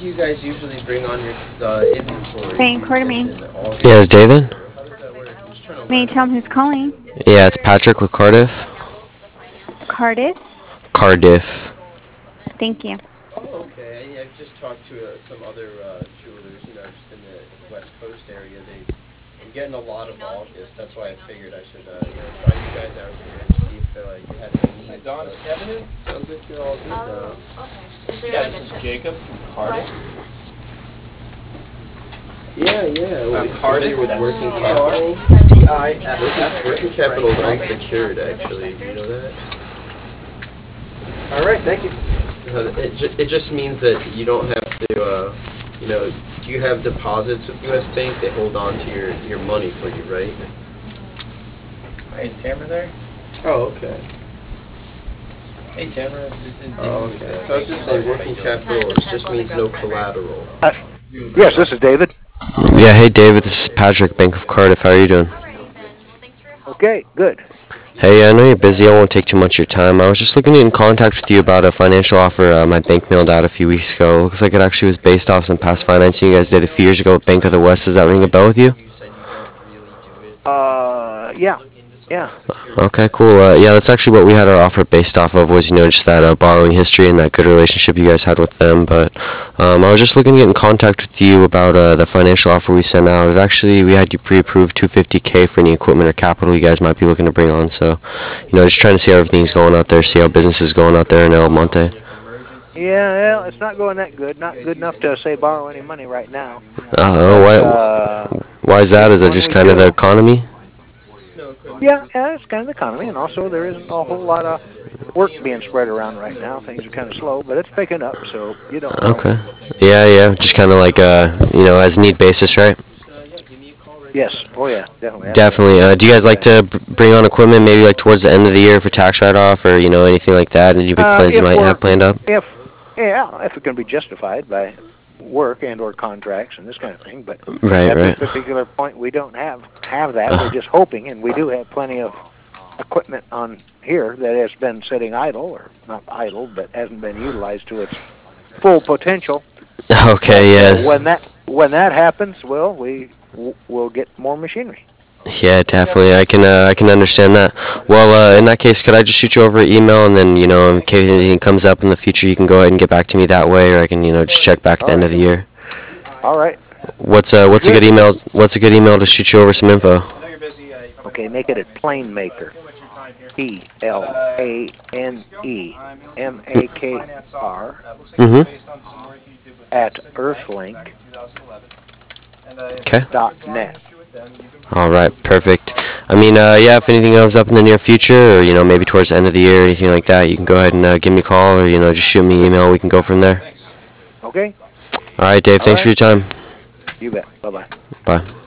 do you guys usually bring on your inventory? Same quarter me. Yeah, it's David. How does that work? I'm just trying to May you learn tell about him who's it. calling? Yeah, it's Patrick with Cardiff. Cardiff? Cardiff. Thank you. Oh, okay. I've just talked to some other jewelers, just in the West Coast area. I'm getting a lot of August. That's why I figured I should, try you guys out here and see if you had any needs. Hi, Don, is Kevin in? Sounds like you're all good now. Okay. Yeah, this is Jacob from Cardiff. Yeah. Well, Cardiff with Working Capital. DIFF. Working Capital is unsecured, actually. Do you know that? All right, thank you. It just means that you don't have to, do you have deposits with U.S. Bank? They hold on to your money for you, right? Hey, is Tamara there? Oh, okay. Hey, Tamara, this is David. Oh, okay. So I was just saying, working capital just means no collateral. Yes, this is David. Yeah, hey David, this is Patrick, Bank of Cardiff. How are you doing? Okay, good. Hey, I know you're busy. I won't take too much of your time. I was just looking to get in contact with you about a financial offer my bank mailed out a few weeks ago. Looks like it actually was based off some past financing you guys did a few years ago with Bank of the West. Does that ring a bell with you? Yeah, yeah. Okay, cool. Yeah, that's actually what we had our offer based off of was, just that borrowing history and that good relationship you guys had with them. But I was just looking to get in contact with you about the financial offer we sent out. We had you pre-approved $250K for any equipment or capital you guys might be looking to bring on. So, just trying to see how everything's going out there, see how business is going out there in El Monte. Yeah, well, it's not going that good. Not good enough to, say, borrow any money right now. Why is that? Is that just kind of the economy? Yeah, it's kind of the economy, and also there isn't a whole lot of work being spread around right now. Things are kind of slow, but it's picking up, so you don't know. Okay. Yeah, just kind of like, as need basis, right? Yes. Oh, yeah, definitely. Definitely. Do you guys like to bring on equipment maybe like towards the end of the year for tax write-off or, anything like that? Any big plans you might have planned up? If it can be justified by work and or contracts and this kind of thing, but at this particular point we don't have that. We're just hoping, and we do have plenty of equipment on here that has been sitting idle, or not idle, but hasn't been utilized to its full potential. Okay, yes. When that happens, well, we'll get more machinery. Yeah, definitely. I can understand that. Well, in that case, could I just shoot you over an email, and then, in case anything comes up in the future, you can go ahead and get back to me that way, or I can, just check back at the end of the year. All right. What's a good email? What's a good email to shoot you over some info? Okay, make it at Planemaker. PLANEMAKR. At Earthlink.net. All right, perfect. I mean, if anything comes up in the near future, or maybe towards the end of the year, or anything like that, you can go ahead and give me a call, or just shoot me an email. We can go from there. Okay. All right, Dave. Thanks for your time. You bet. Bye-bye. Bye.